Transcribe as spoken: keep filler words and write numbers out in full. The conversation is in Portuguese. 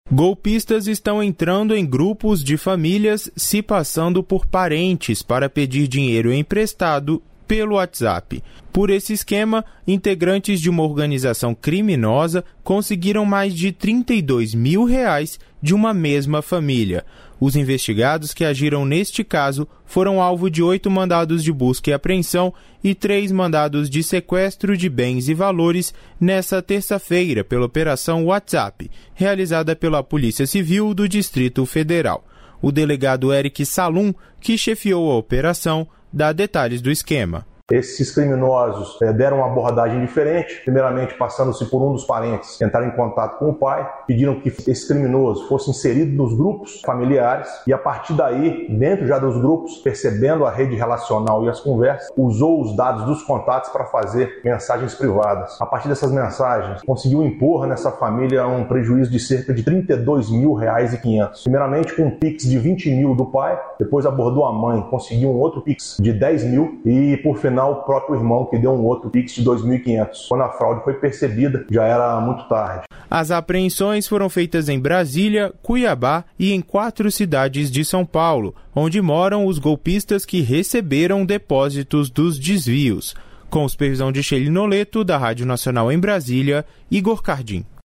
Golpistas estão entrando em grupos de famílias se passando por parentes para pedir dinheiro emprestado pelo WhatsApp. Por esse esquema, integrantes de uma organização criminosa conseguiram mais de trinta e dois mil reais de uma mesma família. Os investigados que agiram neste caso foram alvo de oito mandados de busca e apreensão e três mandados de sequestro de bens e valores nesta terça-feira pela Operação WhatsApp, realizada pela Polícia Civil do Distrito Federal. O delegado Eric Salum, que chefiou a operação, dá detalhes do esquema. Esses criminosos é, deram uma abordagem diferente, primeiramente passando-se por um dos parentes, entraram em contato com o pai, pediram que esse criminoso fosse inserido nos grupos familiares e a partir daí, dentro já dos grupos, percebendo a rede relacional e as conversas, usou os dados dos contatos para fazer mensagens privadas. A partir dessas mensagens, conseguiu impor nessa família um prejuízo de cerca de trinta e dois mil reais e quinhentos. Primeiramente com um Pix de vinte mil do pai, depois abordou a mãe, conseguiu um outro Pix de dez mil e por final o próprio irmão que deu um outro Pix de dois mil e quinhentos. Quando a fraude foi percebida, já era muito tarde. As apreensões foram feitas em Brasília, Cuiabá e em quatro cidades de São Paulo, onde moram os golpistas que receberam depósitos dos desvios. Com supervisão de Sheili Noleto, da Rádio Nacional em Brasília, Igor Cardim.